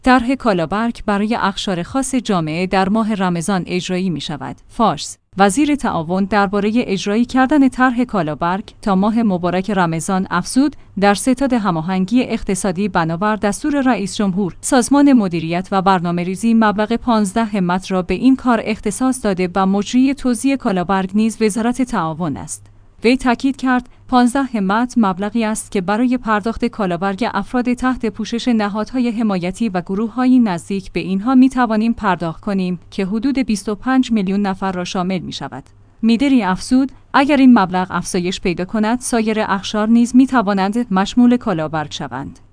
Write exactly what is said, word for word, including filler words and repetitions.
طرح کالابرگ برای اقشار خاص جامعه در ماه رمضان اجرایی می شود. فارس: وزیر تعاون درباره اجرایی کردن طرح کالابرگ تا ماه مبارک رمضان افزود در ستاد هماهنگی اقتصادی بنابر دستور رئیس جمهور، سازمان مدیریت و برنامه‌ریزی مبلغ پانزده همت را به این کار اختصاص داده و مجری توزیع کالابرگ نیز وزارت تعاون است. وی تاکید کرد پانزده همت مبلغی است که برای پرداخت کالابرگ افراد تحت پوشش نهادهای حمایتی و گروه‌های نزدیک به اینها می‌توانیم پرداخت کنیم که حدود بیست و پنج میلیون نفر را شامل می‌شود. میدری افزود اگر این مبلغ افزایش پیدا کند سایر اقشار نیز می‌توانند مشمول کالابرگ شوند.